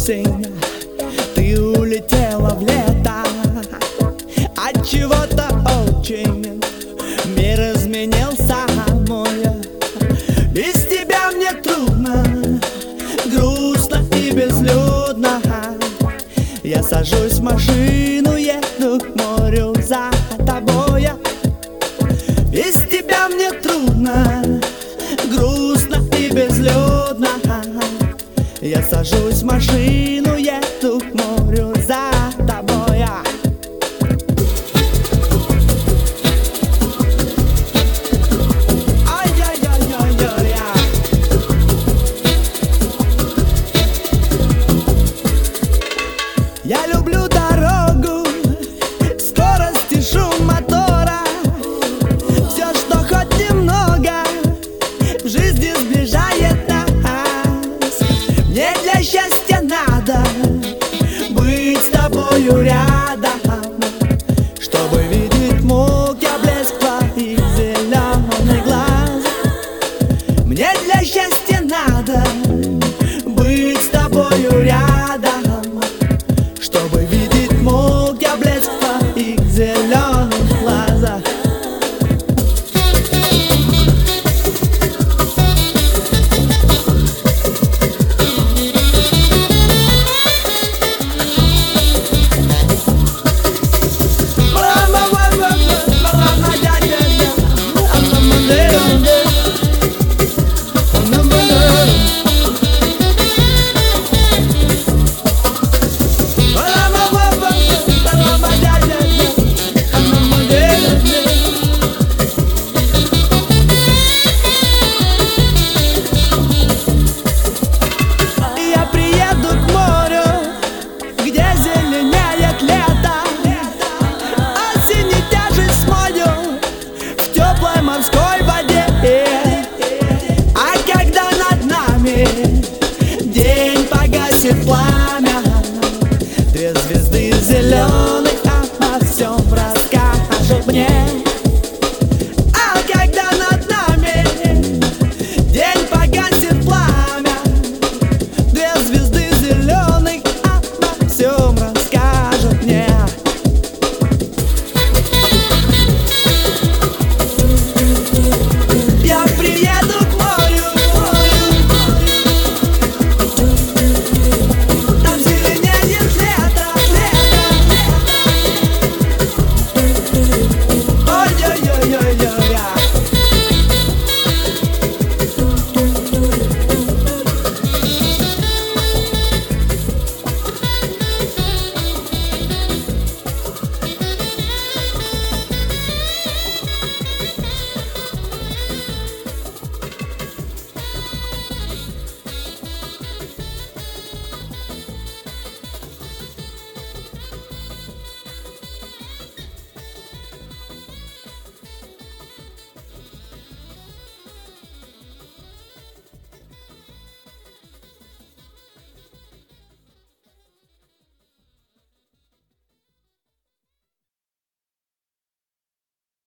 осень, ты улетела в лето. От чего-то очень мир изменился мой. Без тебя мне трудно, грустно и безлюдно. Я сажусь в машину, еду к морю за тобой. Без тебя мне трудно, грустно и безлюдно. Я сажусь в машину, еду к морю за тобой. Я люблю дорогу, скорость и шум мотора. Все, что хоть немного в жизни сближает нас. Мне для счастья надо быть с тобою рядом, чтобы видеть мог я блеск твоих зеленых глаз. Мне для счастья надо